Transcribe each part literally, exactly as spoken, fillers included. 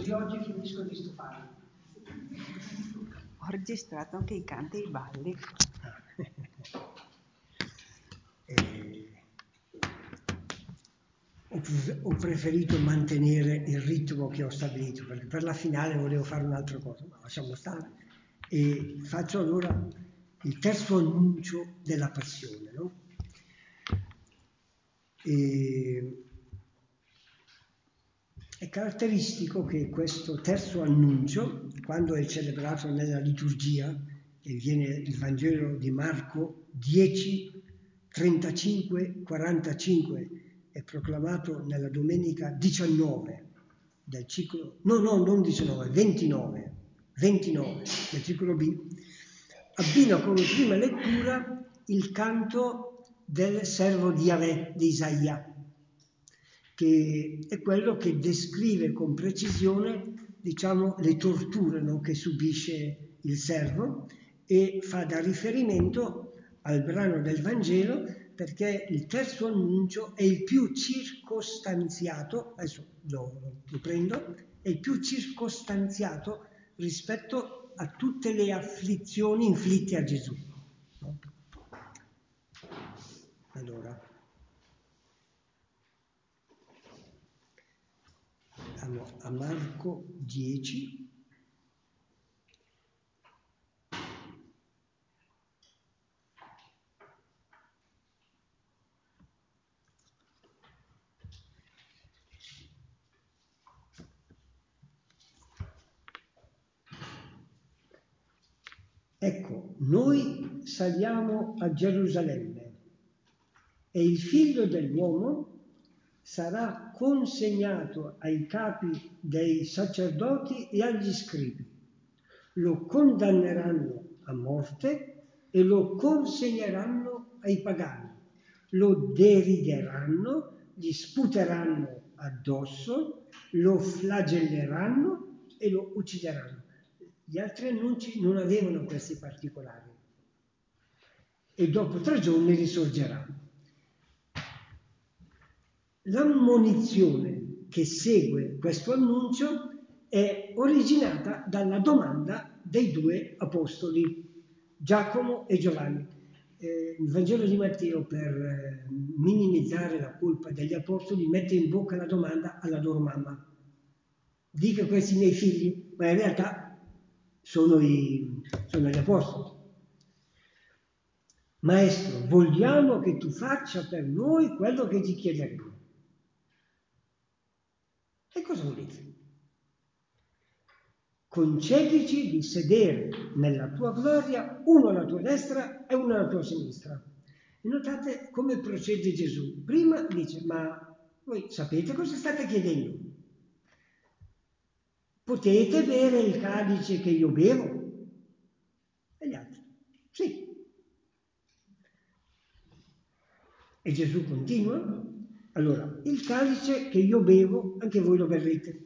così oggi finisco di stufarmi. Ho registrato anche i canti e i balli. eh, ho, ho preferito mantenere il ritmo che ho stabilito, perché per la finale volevo fare un'altra cosa, ma lasciamo stare. E faccio allora il terzo annuncio della passione, no? E è caratteristico che questo terzo annuncio, quando è celebrato nella liturgia, e viene il Vangelo di Marco dieci, trentacinque, quarantacinque, è proclamato nella domenica diciannove del ciclo, no, no, non diciannove, ventinove, ventinove del ciclo B, abbina come prima lettura il canto del servo di Yahweh, di Isaia, che è quello che descrive con precisione, diciamo, le torture, no, che subisce il servo, e fa da riferimento al brano del Vangelo, perché il terzo annuncio è il più circostanziato, adesso lo, lo prendo, è il più circostanziato rispetto a tutte le afflizioni inflitte a Gesù. No? Allora, a Marco dieci, ecco, noi saliamo a Gerusalemme e il figlio dell'uomo sarà consegnato ai capi dei sacerdoti e agli scribi. Lo condanneranno a morte e lo consegneranno ai pagani. Lo derideranno, gli sputeranno addosso, lo flagelleranno e lo uccideranno. Gli altri annunci non avevano questi particolari. E dopo tre giorni risorgerà. L'ammonizione che segue questo annuncio è originata dalla domanda dei due apostoli, Giacomo e Giovanni. Eh, il Vangelo di Matteo, per eh, minimizzare la colpa degli apostoli, mette in bocca la domanda alla loro mamma. Dica questi miei figli, ma in realtà sono, i, sono gli apostoli. Maestro, vogliamo che tu faccia per noi quello che ti chiederemo. E cosa volete? Concedici di sedere nella tua gloria, uno alla tua destra e uno alla tua sinistra. E notate come procede Gesù. Prima dice, ma voi sapete cosa state chiedendo? Potete bere il calice che io bevo? E gli altri, sì. E Gesù continua, allora, il calice che io bevo, anche voi lo berrete.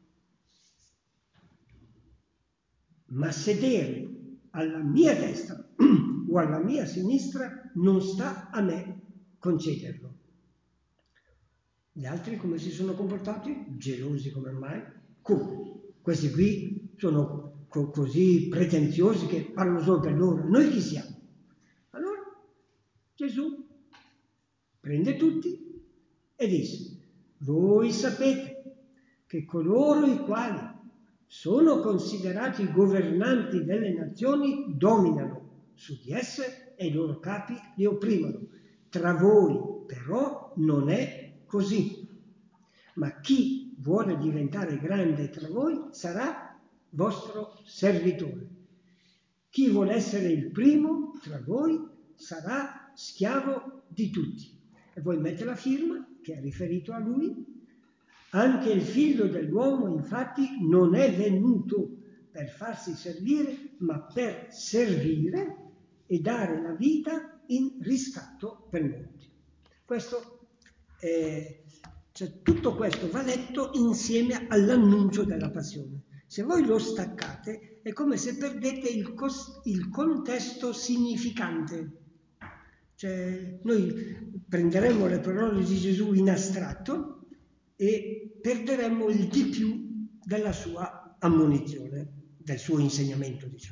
Ma sedere alla mia destra o alla mia sinistra non sta a me concederlo. Gli altri come si sono comportati? Gelosi come mai? Come? Questi qui sono co- così pretenziosi che parlano solo per loro. Noi chi siamo? Allora Gesù prende tutti e dice, voi sapete che coloro i quali sono considerati governanti delle nazioni dominano su di esse e i loro capi li opprimono. Tra voi però non è così. Ma chi vuole diventare grande tra voi sarà vostro servitore. Chi vuole essere il primo tra voi sarà schiavo di tutti. E poi mette la firma, che è riferito a lui. Anche il figlio dell'uomo, infatti, non è venuto per farsi servire, ma per servire e dare la vita in riscatto per molti. Questo è, cioè, tutto questo va letto insieme all'annuncio della passione. Se voi lo staccate, è come se perdete il, cos- il contesto significante. Cioè, noi prenderemo le parole di Gesù in astratto e perderemmo il di più della sua ammonizione, del suo insegnamento, diciamo.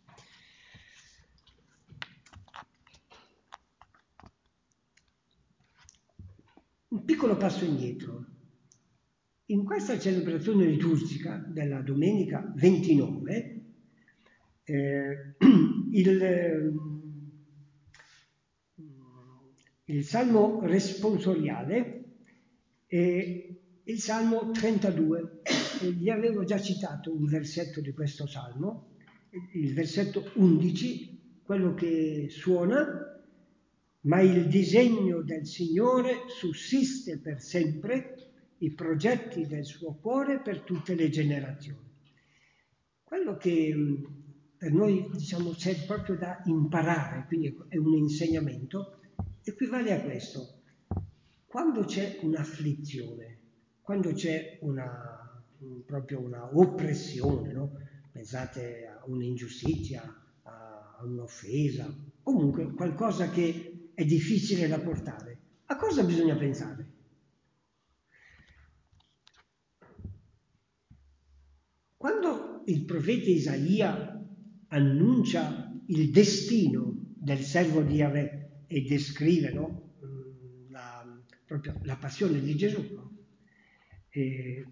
Un piccolo passo indietro. In questa celebrazione liturgica della domenica ventinove, eh, il, il salmo responsoriale è il salmo trentadue. E vi avevo già citato un versetto di questo salmo, il versetto undici, quello che suona: ma il disegno del Signore sussiste per sempre, i progetti del suo cuore per tutte le generazioni. Quello che per noi, diciamo, c'è proprio da imparare, quindi è un insegnamento, equivale a questo. Quando c'è un'afflizione, quando c'è una, proprio una oppressione, no? Pensate a un'ingiustizia, a un'offesa, comunque qualcosa che è difficile da portare, a cosa bisogna pensare? Quando il profeta Isaia annuncia il destino del servo di Yahweh e descrive, no, la, proprio la passione di Gesù, no? E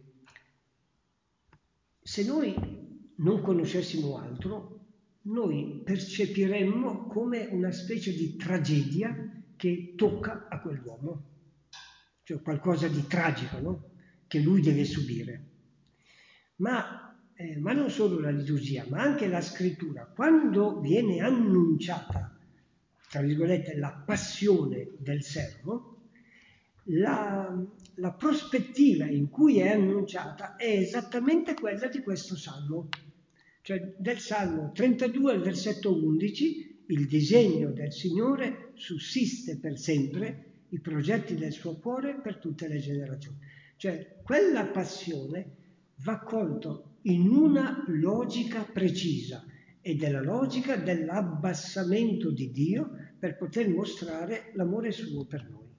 se noi non conoscessimo altro, noi percepiremmo come una specie di tragedia che tocca a quell'uomo, cioè qualcosa di tragico, no? Che lui deve subire. Ma Eh, ma non solo la liturgia, ma anche la scrittura, quando viene annunciata, tra virgolette, la passione del servo, la, la prospettiva in cui è annunciata è esattamente quella di questo salmo, cioè del salmo trentadue al versetto undici: il disegno del Signore sussiste per sempre, i progetti del suo cuore per tutte le generazioni. Cioè quella passione va colto in una logica precisa, ed è la logica dell'abbassamento di Dio per poter mostrare l'amore suo per noi.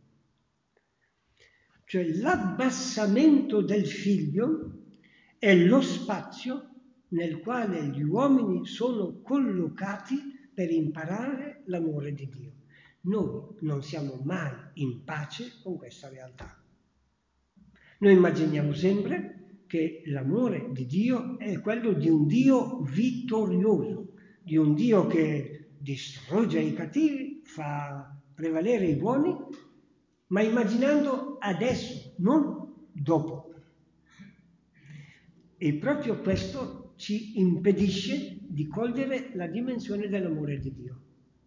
Cioè l'abbassamento del figlio è lo spazio nel quale gli uomini sono collocati per imparare l'amore di Dio. Noi non siamo mai in pace con questa realtà. Noi immaginiamo sempre che l'amore di Dio è quello di un Dio vittorioso, di un Dio che distrugge i cattivi, fa prevalere i buoni, ma immaginando adesso, non dopo. E proprio questo ci impedisce di cogliere la dimensione dell'amore di Dio.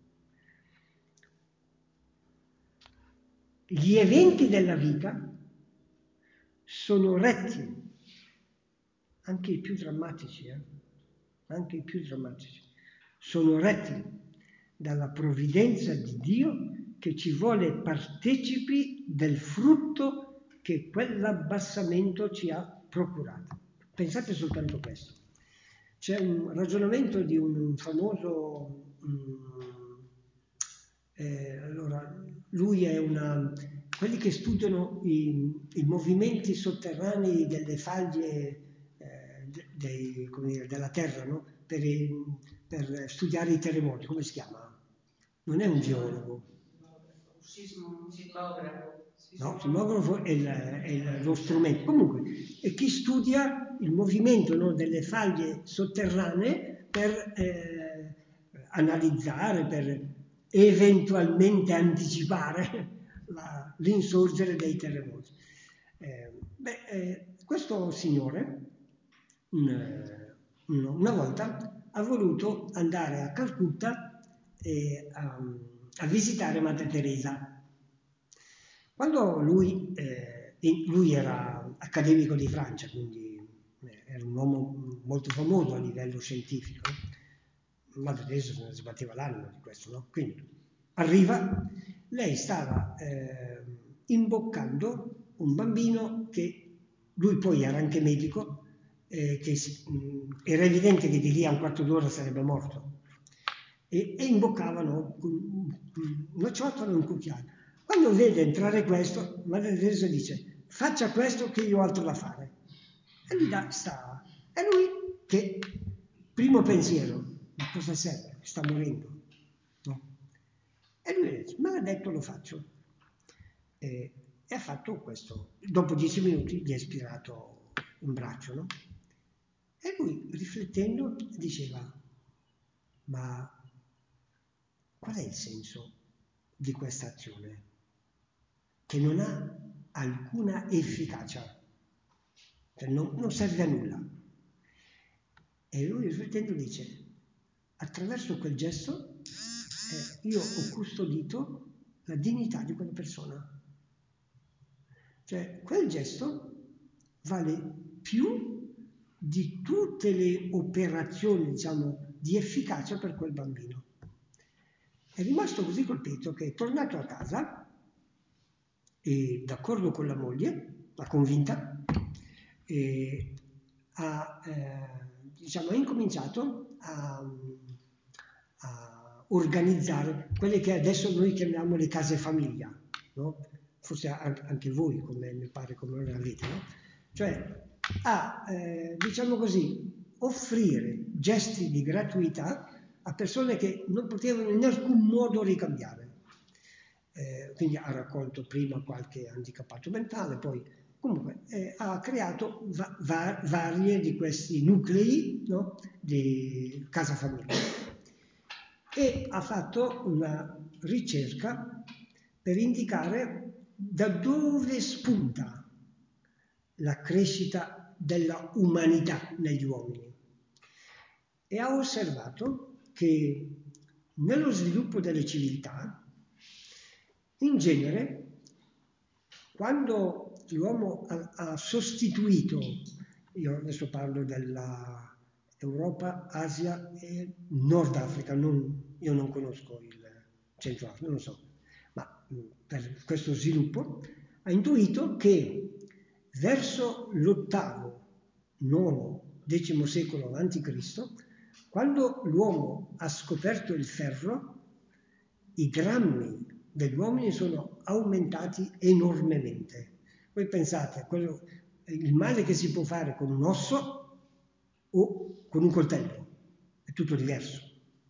Gli eventi della vita sono retti, anche i più drammatici, eh? anche i più drammatici, sono retti dalla provvidenza di Dio che ci vuole partecipi del frutto che quell'abbassamento ci ha procurato. Pensate soltanto questo. C'è un ragionamento di un famoso, um, eh, allora, lui è una, quelli che studiano i, i movimenti sotterranei delle faglie eh, dei, come dire, della Terra, no? per, per studiare i terremoti, come si chiama? Non è un geologo. Un sismografo. No, il sismografo è, il, è il, lo strumento. Comunque, è chi studia il movimento, no, delle faglie sotterranee per eh, analizzare, per eventualmente anticipare la, l'insorgere dei terremoti. Eh, beh, eh, questo signore un, una volta ha voluto andare a Calcutta e a, a visitare Madre Teresa. Quando lui, eh, lui era accademico di Francia, quindi eh, era un uomo molto famoso a livello scientifico, Madre Teresa se ne sbatteva l'anima di questo, no? Quindi arriva, lei stava eh, imboccando un bambino che lui poi era anche medico, eh, che mh, era evidente che di lì a un quarto d'ora sarebbe morto, e, e imboccavano una ciotola e un cucchiaio. Quando vede entrare questo, Madre Teresa dice: faccia questo che io ho altro da fare. E lui da, sta, e lui che, primo pensiero, ma cosa serve? Sta morendo, no? E lui dice, me l'ha detto, lo faccio. E, e ha fatto questo. Dopo dieci minuti gli è ispirato un braccio, no? E lui, riflettendo, diceva, ma qual è il senso di questa azione? Che non ha alcuna efficacia, cioè non, non serve a nulla. E lui, riflettendo, dice, attraverso quel gesto eh, io ho custodito la dignità di quella persona. Cioè, quel gesto vale più di tutte le operazioni, diciamo, di efficacia per quel bambino. È rimasto così colpito che è tornato a casa e, d'accordo con la moglie, l'ha convinta, e ha, eh, diciamo, ha incominciato a, a organizzare quelle che adesso noi chiamiamo le case famiglia, no? Forse anche voi, come mi pare, come lo avete, no? Cioè a, eh, diciamo così, offrire gesti di gratuità a persone che non potevano in alcun modo ricambiare. Eh, quindi ha raccolto prima qualche handicappato mentale, poi comunque eh, ha creato va- va- varie di questi nuclei, no? Di casa famiglia, e ha fatto una ricerca per indicare da dove spunta la crescita della umanità negli uomini, e ha osservato che nello sviluppo delle civiltà, in genere, quando l'uomo ha, ha sostituito, io adesso parlo della Europa, Asia e Nord Africa, non, io non conosco il Centro Africa, non lo so, ma per questo sviluppo ha intuito che verso l'ottavo, nono, decimo secolo avanti Cristo, quando l'uomo ha scoperto il ferro, i grammi degli uomini sono aumentati enormemente. Voi pensate a quello, il male che si può fare con un osso o con un coltello, è tutto diverso.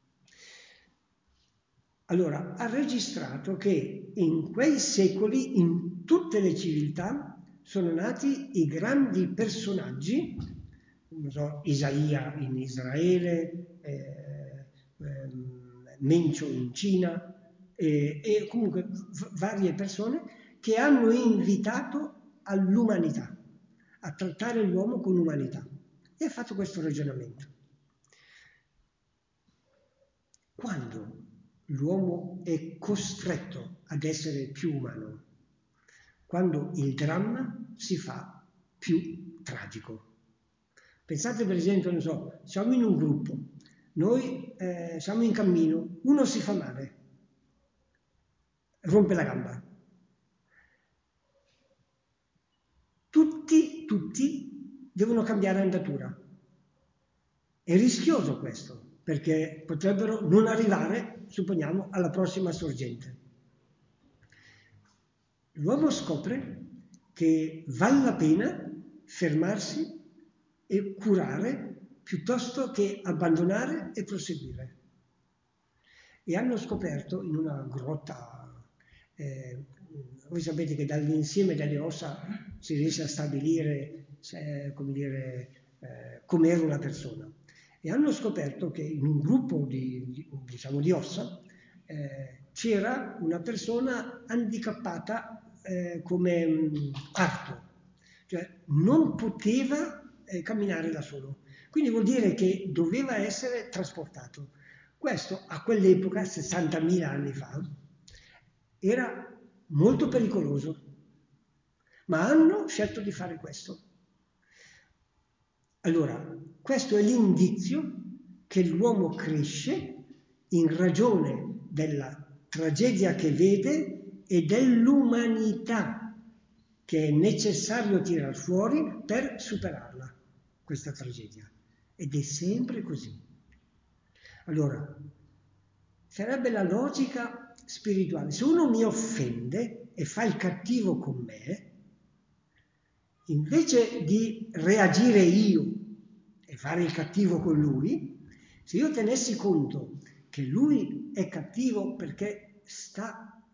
Allora, ha registrato che in quei secoli, in tutte le civiltà, sono nati i grandi personaggi, non so, Isaia in Israele, eh, eh, Mencio in Cina, eh, e comunque v- varie persone che hanno invitato all'umanità, a trattare l'uomo con umanità. E ha fatto questo ragionamento. Quando l'uomo è costretto ad essere più umano? Quando il dramma si fa più tragico. Pensate per esempio, non so, siamo in un gruppo, noi eh, siamo in cammino, uno si fa male, rompe la gamba. Tutti, tutti devono cambiare andatura. È rischioso questo, perché potrebbero non arrivare, supponiamo, alla prossima sorgente. L'uomo scopre che vale la pena fermarsi e curare piuttosto che abbandonare e proseguire. E hanno scoperto in una grotta, eh, voi sapete che dall'insieme delle ossa si riesce a stabilire, eh, come dire, eh, com'era una persona. E hanno scoperto che in un gruppo di, di, diciamo, di ossa eh, c'era una persona handicappata eh, come mh, arto, cioè non poteva eh, camminare da solo, quindi vuol dire che doveva essere trasportato. Questo a quell'epoca, sessantamila anni fa, era molto pericoloso, ma hanno scelto di fare questo. Allora, questo è l'indizio che l'uomo cresce in ragione della tragedia che vede e dell'umanità che è necessario tirar fuori per superarla, questa tragedia. Ed è sempre così. Allora, sarebbe la logica spirituale. Se uno mi offende e fa il cattivo con me, invece di reagire io e fare il cattivo con lui, se io tenessi conto che lui è cattivo perché sta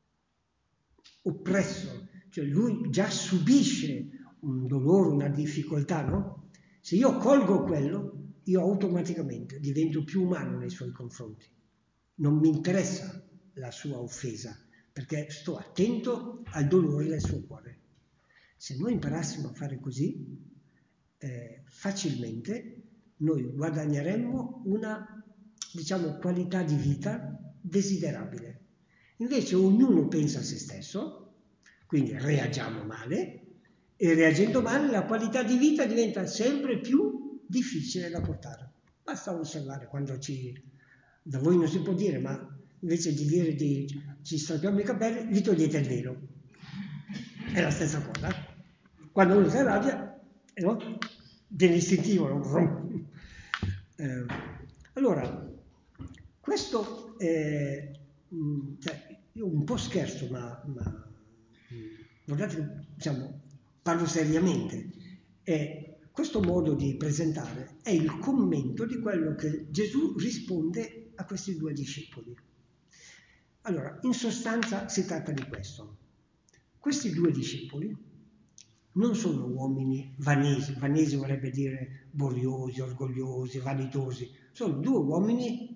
oppresso, cioè lui già subisce un dolore, una difficoltà, no? Se io colgo quello, io automaticamente divento più umano nei suoi confronti. Non mi interessa la sua offesa, perché sto attento al dolore del suo cuore. Se noi imparassimo a fare così, eh, facilmente noi guadagneremmo una, diciamo, qualità di vita desiderabile. Invece ognuno pensa a se stesso, quindi reagiamo male, e reagendo male la qualità di vita diventa sempre più difficile da portare. Basta osservare quando ci, da voi non si può dire, ma invece di dire di ci strappiamo i capelli, gli togliete il velo. È la stessa cosa. Quando uno si arrabbia, no? Dell'istintivo, no? eh, allora, questo è, cioè, io un po' scherzo, ma, ma guardate che, diciamo, parlo seriamente, è questo modo di presentare è il commento di quello che Gesù risponde a questi due discepoli. Allora, in sostanza si tratta di questo. Questi due discepoli non sono uomini vanesi, vanesi vorrebbe dire boriosi, orgogliosi, vanitosi, sono due uomini,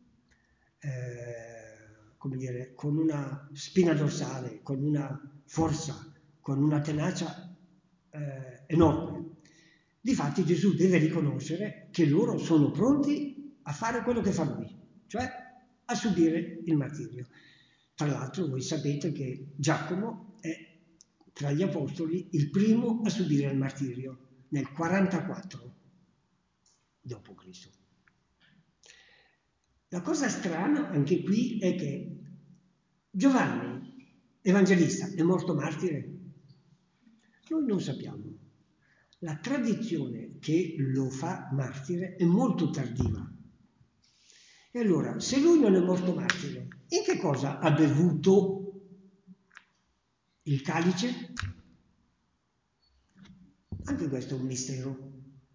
eh, come dire, con una spina dorsale, con una forza, con una tenacia eh, enorme. Difatti Gesù deve riconoscere che loro sono pronti a fare quello che fa lui, cioè a subire il martirio. Tra l'altro voi sapete che Giacomo è tra gli apostoli il primo a subire il martirio nel quarantaquattro dopo Cristo. La cosa strana anche qui è che Giovanni, evangelista, è morto martire? Noi non sappiamo. La tradizione che lo fa martire è molto tardiva. E allora, se lui non è morto martire, in che cosa ha bevuto il calice? Anche questo è un mistero.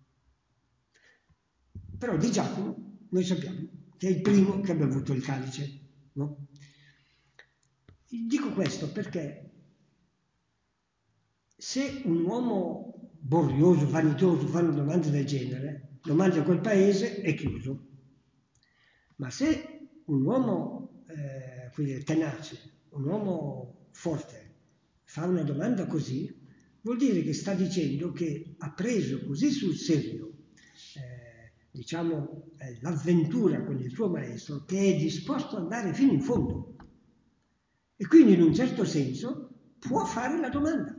Però di Giacomo noi sappiamo che è il primo che ha bevuto il calice, no? Dico questo perché se un uomo borioso, vanitoso fa una domanda del genere, lo manda a quel paese, è chiuso. Ma se un uomo eh, quindi tenace, un uomo forte, fa una domanda così, vuol dire che sta dicendo che ha preso così sul serio eh, diciamo eh, l'avventura con il suo maestro che è disposto ad andare fino in fondo e quindi in un certo senso può fare la domanda,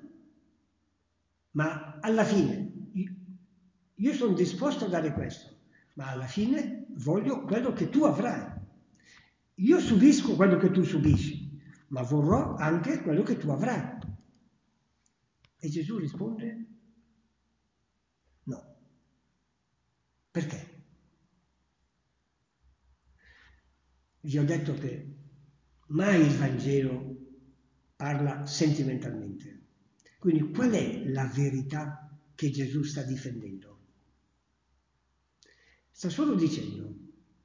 ma alla fine io, io sono disposto a dare questo, ma alla fine voglio quello che tu avrai. Io subisco quello che tu subisci, ma vorrò anche quello che tu avrai. E Gesù risponde no. Perché? Vi ho detto che mai il Vangelo parla sentimentalmente. Quindi qual è la verità che Gesù sta difendendo? Sta solo dicendo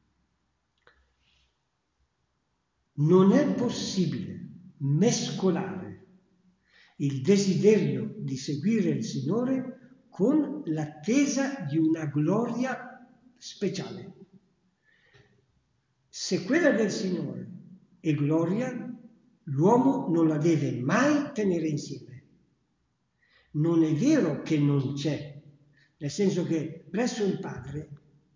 non è possibile mescolare il desiderio di seguire il Signore con l'attesa di una gloria speciale. Se quella del Signore è gloria, l'uomo non la deve mai tenere insieme. Non è vero che non c'è, nel senso che presso il Padre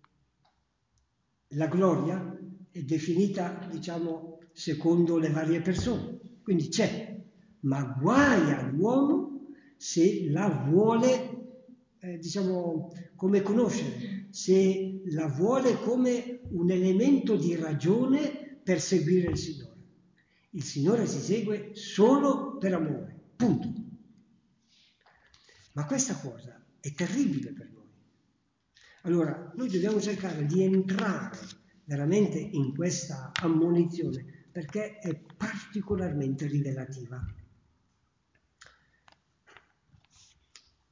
la gloria è definita, diciamo, secondo le varie persone, quindi c'è, ma guai all'uomo se la vuole, eh, diciamo, come conoscere, se la vuole come un elemento di ragione per seguire il Signore. Il Signore si segue solo per amore, punto. Ma questa cosa è terribile per noi. Allora, noi dobbiamo cercare di entrare veramente in questa ammonizione perché è particolarmente rivelativa.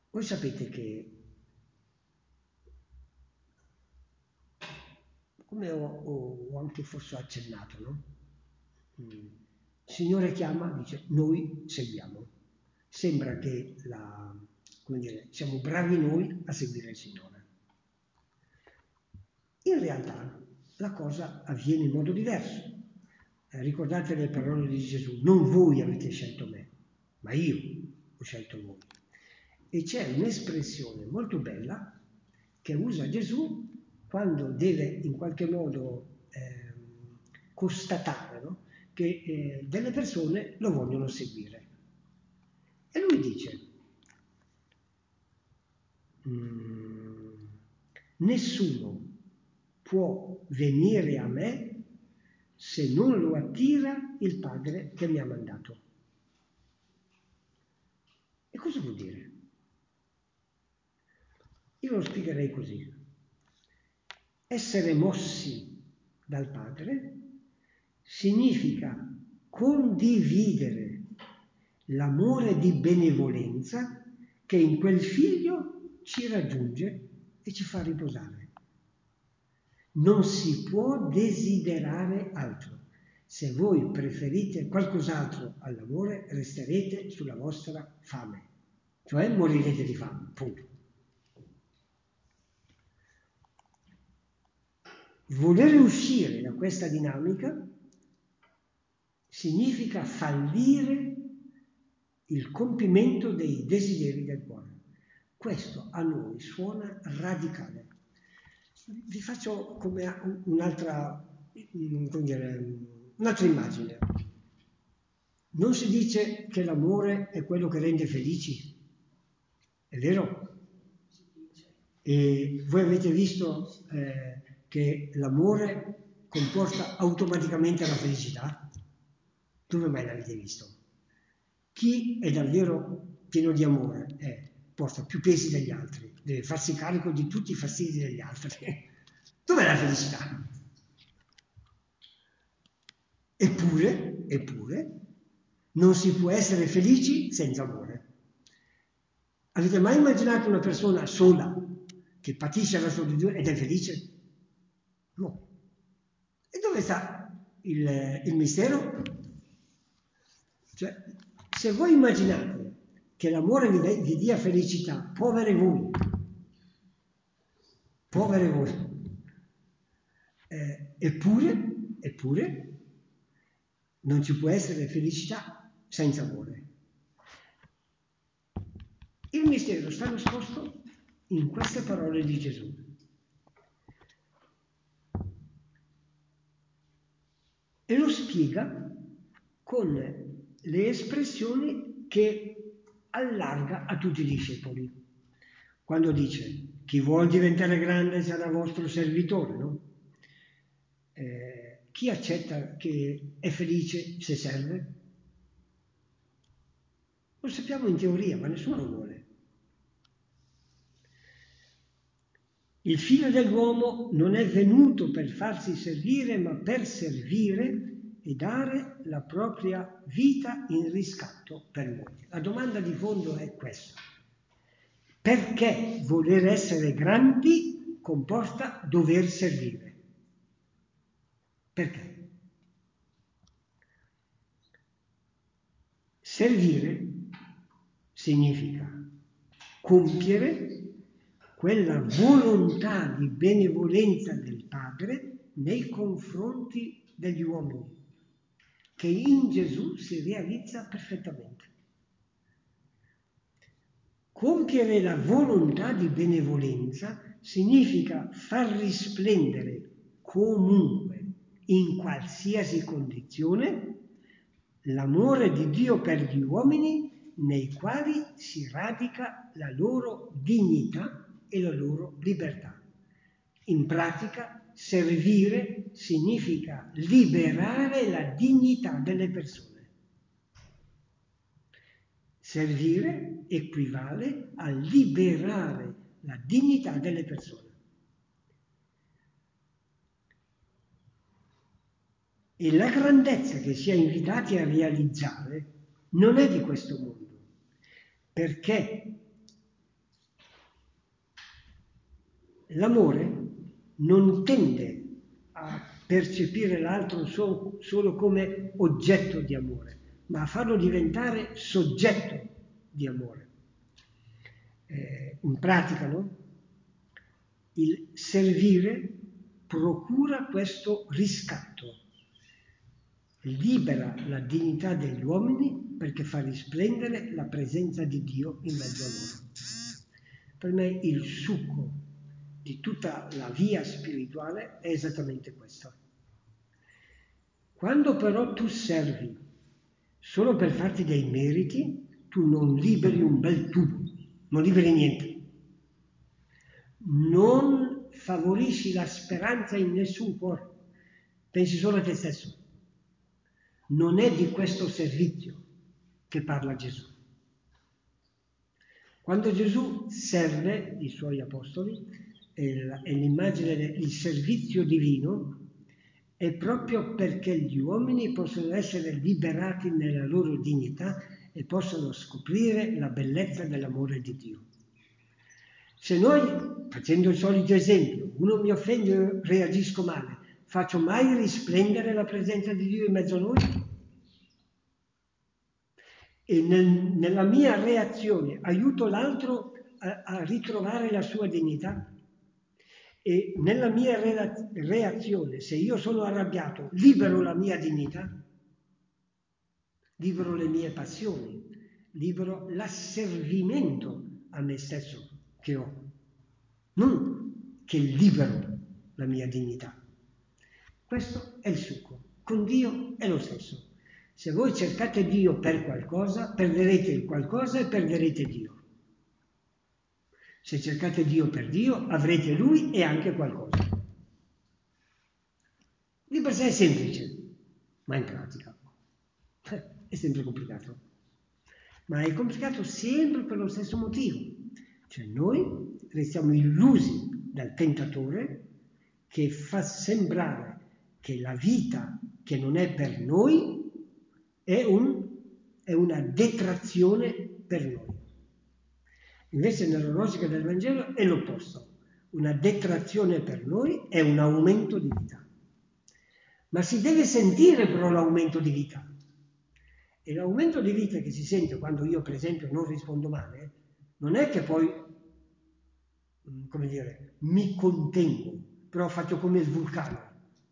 Voi sapete che, come ho, ho anche forse accennato, no? Il Signore chiama, dice, noi seguiamo. Sembra che la, come dire, siamo bravi noi a seguire il Signore. In realtà la cosa avviene in modo diverso. Eh, ricordate le parole di Gesù, non voi avete scelto me, ma io ho scelto voi. E c'è un'espressione molto bella che usa Gesù quando deve in qualche modo eh, constatare, no? che eh, delle persone lo vogliono seguire. E lui dice, mm, nessuno può venire a me se non lo attira il Padre che mi ha mandato. E cosa vuol dire? Io lo spiegherei così. Essere mossi dal Padre significa condividere l'amore di benevolenza che in quel figlio ci raggiunge e ci fa riposare. Non si può desiderare altro. Se voi preferite qualcos'altro all'amore, resterete sulla vostra fame, cioè morirete di fame, punto. Voler uscire da questa dinamica significa fallire il compimento dei desideri del cuore. Questo a noi suona radicale. Vi faccio come un'altra, come dire, un'altra immagine. Non si dice che l'amore è quello che rende felici, è vero? E voi avete visto eh, che l'amore comporta automaticamente la felicità? Dove mai l'avete visto? Chi è davvero pieno di amore eh, porta più pesi degli altri, deve farsi carico di tutti i fastidi degli altri. Dov'è la felicità? Eppure, eppure, non si può essere felici senza amore. Avete mai immaginato una persona sola che patisce la solitudine ed è felice? No. E dove sta il, il mistero? Cioè, se voi immaginate che l'amore vi, vi dia felicità, povere voi, povere voi, eh, eppure, eppure, non ci può essere felicità senza amore. Il mistero sta nascosto in queste parole di Gesù. E lo spiega con le espressioni che allarga a tutti i discepoli. Quando dice, chi vuol diventare grande sarà vostro servitore, no? Eh, chi accetta che è felice se serve? Lo sappiamo in teoria, ma nessuno lo vuole. Il figlio dell'uomo non è venuto per farsi servire, ma per servire e dare la propria vita in riscatto per molti. La domanda di fondo è questa. Perché voler essere grandi comporta dover servire? Perché? Servire significa compiere quella volontà di benevolenza del Padre nei confronti degli uomini, che in Gesù si realizza perfettamente. Compiere la volontà di benevolenza significa far risplendere comunque, in qualsiasi condizione, l'amore di Dio per gli uomini nei quali si radica la loro dignità e la loro libertà. In pratica, servire significa liberare la dignità delle persone. Servire equivale a liberare la dignità delle persone. E la grandezza che si è invitati a realizzare non è di questo mondo, perché L'amore non tende a percepire l'altro solo, solo come oggetto di amore, ma a farlo diventare soggetto di amore. Eh, in pratica, no? Il servire procura questo riscatto, libera la dignità degli uomini perché fa risplendere la presenza di Dio in mezzo a loro. Per me il succo di tutta la via spirituale è esattamente questo. Quando però tu servi solo per farti dei meriti, tu non liberi un bel tubo, non liberi niente. Non favorisci la speranza in nessun cuore, pensi solo a te stesso. Non è di questo servizio che parla Gesù. Quando Gesù serve i suoi apostoli, e l'immagine del servizio divino, è proprio perché gli uomini possono essere liberati nella loro dignità e possono scoprire la bellezza dell'amore di Dio. Se noi, facendo il solito esempio, uno mi offende e reagisco male, faccio mai risplendere la presenza di Dio in mezzo a noi? E nel, nella mia reazione aiuto l'altro a, a ritrovare la sua dignità? E nella mia reazione, se io sono arrabbiato, libero la mia dignità, libero le mie passioni, libero l'asservimento a me stesso che ho, non che libero la mia dignità. Questo è il succo. Con Dio è lo stesso. Se voi cercate Dio per qualcosa, perderete il qualcosa e perderete Dio. Se cercate Dio per Dio, avrete Lui e anche qualcosa. Di per sé è semplice, ma in pratica è sempre complicato. Ma è complicato sempre per lo stesso motivo. Cioè noi restiamo illusi dal tentatore che fa sembrare che la vita che non è per noi è, un, è una detrazione per noi. Invece nella logica del Vangelo è l'opposto. Una detrazione per noi è un aumento di vita. Ma si deve sentire però l'aumento di vita. E l'aumento di vita che si sente quando io, per esempio, non rispondo male, non è che poi, come dire, mi contengo, però faccio come il vulcano.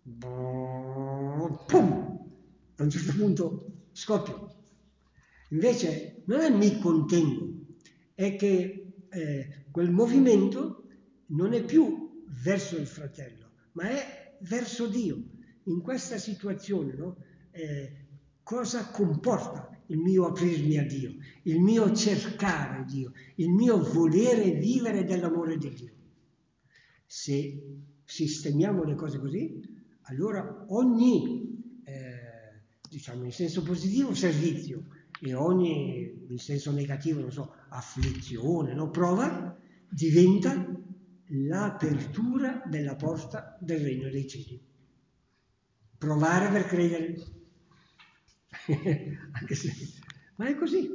Pum! A un certo punto scoppio. Invece non è mi contengo, è che eh, quel movimento non è più verso il fratello, ma è verso Dio. In questa situazione, no? Eh, cosa comporta il mio aprirmi a Dio, il mio cercare Dio, il mio volere vivere dell'amore di Dio? Se sistemiamo le cose così, allora ogni, eh, diciamo in senso positivo, servizio e ogni, in senso negativo, non so, afflizione, no? Prova, diventa l'apertura della porta del regno dei cieli. Provare per credere. Anche se... Ma è così.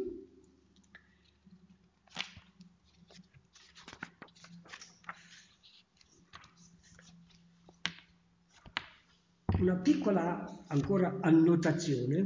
Una piccola ancora annotazione.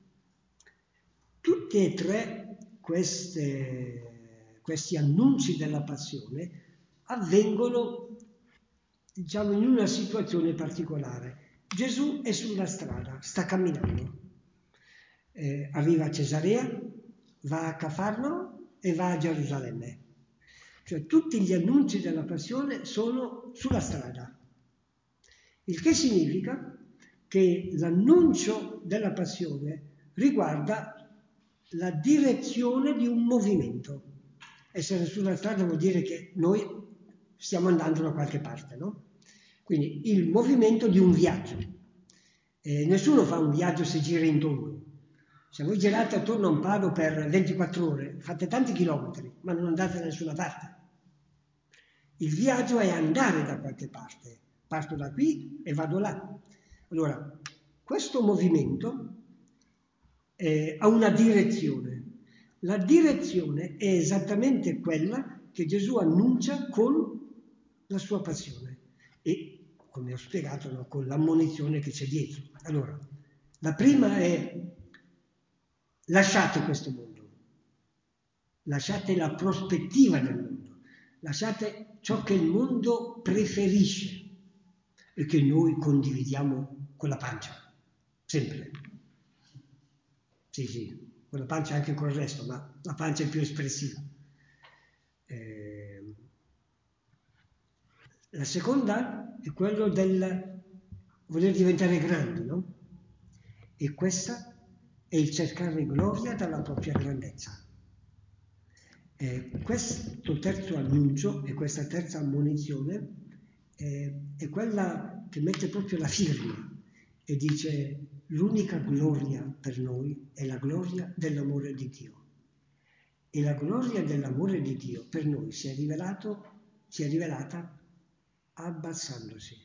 Tutte e tre queste, questi annunci della passione avvengono, diciamo, in una situazione particolare. Gesù è sulla strada, sta camminando, eh, arriva a Cesarea, va a Cafarno e va a Gerusalemme. Cioè tutti gli annunci della passione sono sulla strada, il che significa che l'annuncio della passione riguarda la direzione di un movimento. Essere sulla strada vuol dire che noi stiamo andando da qualche parte, no? Quindi il movimento di un viaggio. Eh, nessuno fa un viaggio se gira in tondo. Se voi girate attorno a un palo per ventiquattro ore, fate tanti chilometri, ma non andate da nessuna parte. Il viaggio è andare da qualche parte. Parto da qui e vado là. Allora, questo movimento eh, ha una direzione. La direzione è esattamente quella che Gesù annuncia con la sua passione e, come ho spiegato, no, con l'ammonizione che c'è dietro. Allora, la prima è: lasciate questo mondo, lasciate la prospettiva del mondo, lasciate ciò che il mondo preferisce e che noi condividiamo con la pancia, sempre. Sì, sì, con la pancia anche con il resto, ma la pancia è più espressiva. Eh, la seconda è quello del voler diventare grandi, no? E questa è il cercare gloria dalla propria grandezza. Eh, questo terzo annuncio e questa terza ammonizione eh, è quella che mette proprio la firma e dice: l'unica gloria per noi è la gloria dell'amore di Dio. E la gloria dell'amore di Dio per noi si è rivelato, si è rivelata abbassandosi.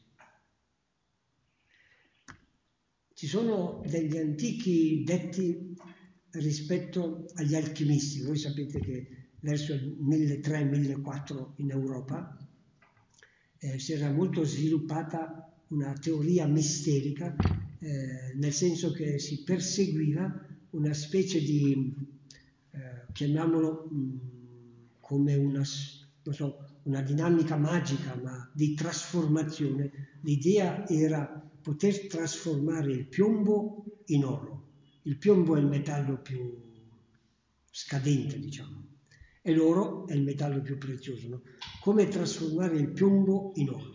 Ci sono degli antichi detti rispetto agli alchimisti. Voi sapete che verso il milletrecento millequattrocento in Europa eh, si era molto sviluppata una teoria misterica, eh, nel senso che si perseguiva una specie di, eh, chiamiamolo mh, come una, non so, una dinamica magica, ma di trasformazione. L'idea era poter trasformare il piombo in oro. Il piombo è il metallo più scadente, diciamo, e l'oro è il metallo più prezioso, no? Come trasformare il piombo in oro.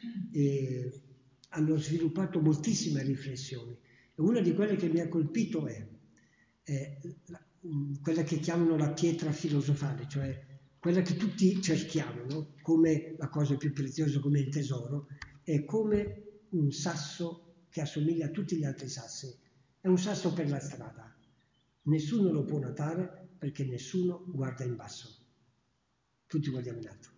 E hanno sviluppato moltissime riflessioni e una di quelle che mi ha colpito è, è la, quella che chiamano la pietra filosofale, cioè quella che tutti cerchiamo, no? Come la cosa più preziosa, come il tesoro, è come un sasso che assomiglia a tutti gli altri sassi. È un sasso per la strada. Nessuno lo può notare perché nessuno guarda in basso. Tutti guardiamo in alto.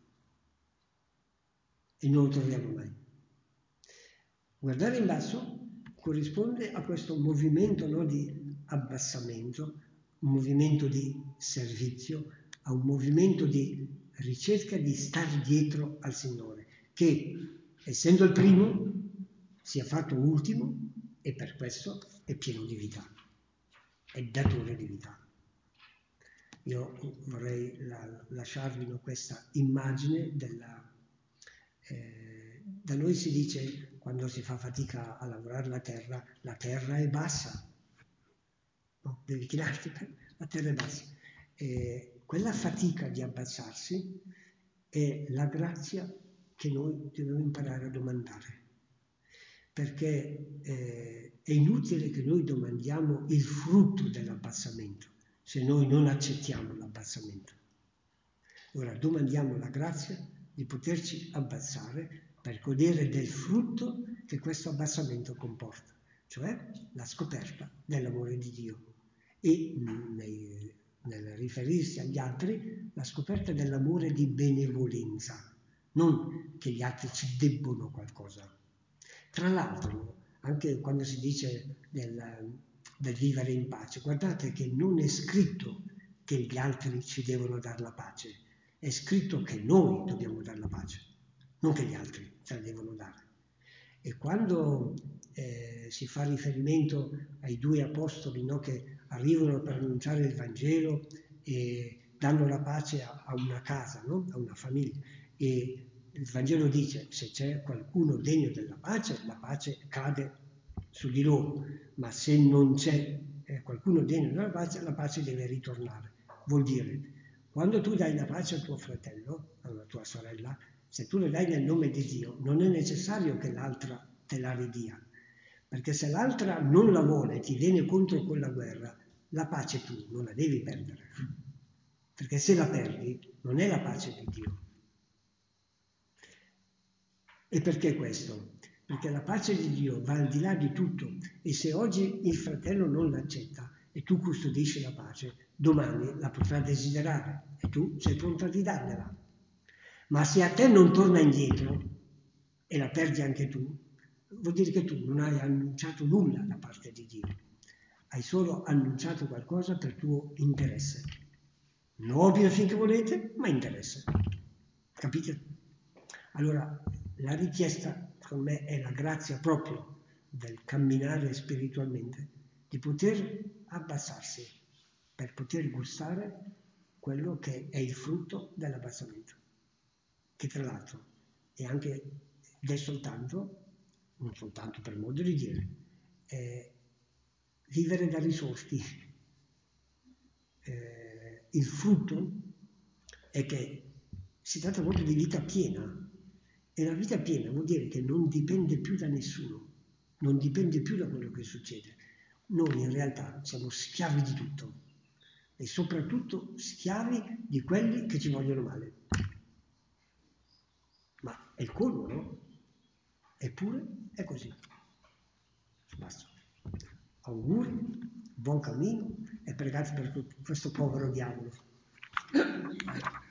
E non lo troviamo mai. Guardare in basso corrisponde a questo movimento, no, di abbassamento, un movimento di servizio, a un movimento di ricerca di star dietro al Signore, che, essendo il primo, si è fatto ultimo e per questo è pieno di vita, è datore di vita. Io vorrei la, lasciarvi questa immagine della... Eh, da noi si dice, quando si fa fatica a lavorare la terra, la terra è bassa. No, devi chinarti, la terra è bassa. Eh, quella fatica di abbassarsi è la grazia che noi dobbiamo imparare a domandare. Perché eh, è inutile che noi domandiamo il frutto dell'abbassamento se noi non accettiamo l'abbassamento. Ora domandiamo la grazia di poterci abbassare per godere del frutto che questo abbassamento comporta, cioè la scoperta dell'amore di Dio e nei, nel riferirsi agli altri la scoperta dell'amore di benevolenza, non che gli altri ci debbono qualcosa. Tra l'altro, anche quando si dice del, del vivere in pace, guardate che non è scritto che gli altri ci devono dare la pace, è scritto che noi dobbiamo dare la pace, non che gli altri ce la devono dare. E quando eh, si fa riferimento ai due apostoli, no, che arrivano per annunciare il Vangelo e danno la pace a, a una casa, no, a una famiglia, e il Vangelo dice: se c'è qualcuno degno della pace, la pace cade su di loro, ma se non c'è eh, qualcuno degno della pace, la pace deve ritornare. Vuol dire, quando tu dai la pace al tuo fratello, alla tua sorella, se tu lo dai nel nome di Dio, non è necessario che l'altra te la ridia, perché se l'altra non la vuole e ti viene contro quella guerra, la pace tu non la devi perdere, perché se la perdi non è la pace di Dio. E perché questo? Perché la pace di Dio va al di là di tutto e se oggi il fratello non l'accetta e tu custodisci la pace, domani la potrà desiderare e tu sei pronto a ridargliela. Ma se a te non torna indietro e la perdi anche tu, vuol dire che tu non hai annunciato nulla da parte di Dio. Hai solo annunciato qualcosa per tuo interesse. Nobile finché volete, ma interesse. Capite? Allora, la richiesta, secondo me, è la grazia proprio del camminare spiritualmente, di poter abbassarsi per poter gustare quello che è il frutto dell'abbassamento, che tra l'altro è anche, ed è soltanto, non soltanto per modo di dire, è vivere da risorti. Eh, il frutto è che si tratta proprio di vita piena, e la vita piena vuol dire che non dipende più da nessuno, non dipende più da quello che succede. Noi in realtà siamo schiavi di tutto e soprattutto schiavi di quelli che ci vogliono male. Ma è il colmo, no? Eppure è così. Basta. Auguri, buon cammino e pregate per questo povero diavolo.